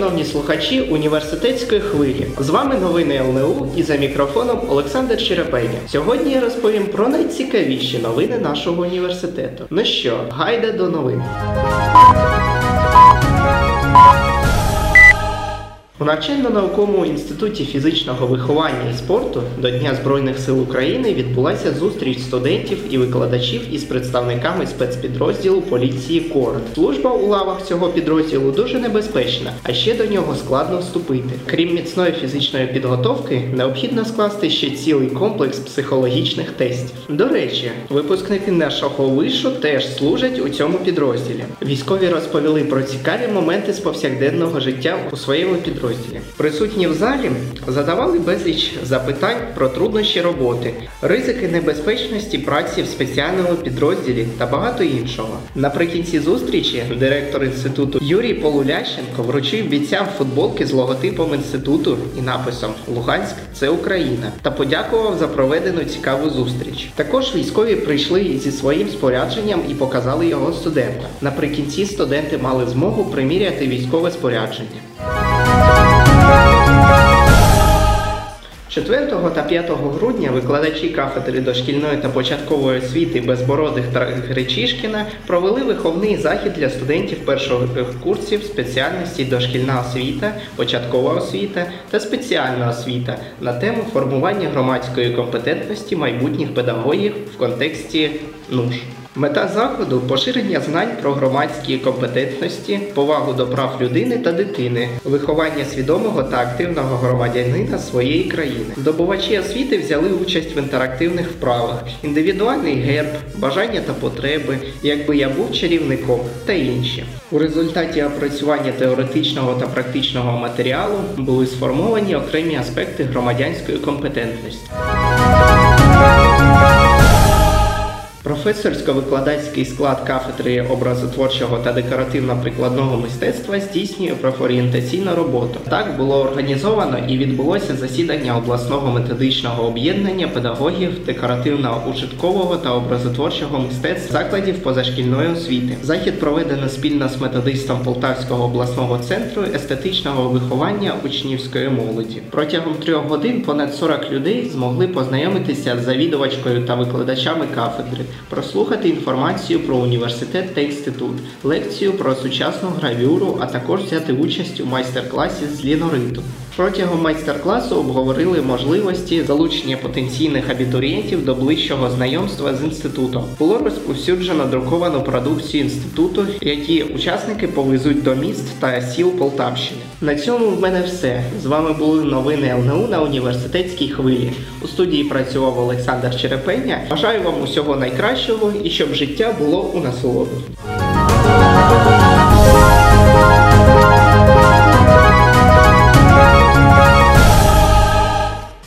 шановні слухачі університетської хвилі. З вами новини ЛНУ і за мікрофоном Олександр Черепеня. Сьогодні я розповім про найцікавіші новини нашого університету. Ну що, гайда до новин. У навчально-науковому інституті фізичного виховання і спорту до Дня Збройних сил України відбулася зустріч студентів і викладачів із представниками спецпідрозділу поліції КОРД. Служба у лавах цього підрозділу дуже небезпечна, а ще до нього складно вступити. Крім міцної фізичної підготовки, необхідно скласти ще цілий комплекс психологічних тестів. До речі, випускники нашого вишу теж служать у цьому підрозділі. Військові розповіли про цікаві моменти з повсякденного життя у своєму підрозділі. Присутні в залі задавали безліч запитань про труднощі роботи, ризики небезпечності праці в спеціальному підрозділі та багато іншого. Наприкінці зустрічі директор інституту Юрій Полулященко вручив бійцям футболки з логотипом інституту і написом «Луганськ – це Україна» та подякував за проведену цікаву зустріч. Також військові прийшли зі своїм спорядженням і показали його студентам. Наприкінці студенти мали змогу приміряти військове спорядження. 4 та 5 грудня викладачі кафедри дошкільної та початкової освіти Безбородих та Гречишкіна провели виховний захід для студентів перших курсів спеціальності дошкільна освіта, початкова освіта та спеціальна освіта на тему формування громадської компетентності майбутніх педагогів в контексті НУШ. Мета заходу – поширення знань про громадські компетентності, повагу до прав людини та дитини, виховання свідомого та активного громадянина своєї країни. Здобувачі освіти взяли участь в інтерактивних вправах, індивідуальний герб, бажання та потреби, якби я був чарівником та інші. У результаті опрацювання теоретичного та практичного матеріалу були сформовані окремі аспекти громадянської компетентності. Професорсько-викладацький склад кафедри образотворчого та декоративно-прикладного мистецтва здійснює профорієнтаційну роботу. Так було організовано і відбулося засідання обласного методичного об'єднання педагогів декоративно-ужиткового та образотворчого мистецтва закладів позашкільної освіти. Захід проведено спільно з методистом Полтавського обласного центру естетичного виховання учнівської молоді. Протягом 3 годин понад 40 людей змогли познайомитися з завідувачкою та викладачами кафедри, прослухати інформацію про університет та інститут, лекцію про сучасну гравюру, а також взяти участь у майстер-класі з лінориту. Протягом майстер-класу обговорили можливості залучення потенційних абітурієнтів до ближчого знайомства з інститутом. Було розповсюджено друковану продукцію інституту, які учасники повезуть до міст та сіл Полтавщини. На цьому в мене все. З вами були новини ЛНУ на університетській хвилі. У студії працював Олександр Черепеня. Бажаю вам усього найкращого і щоб життя було у насолоду.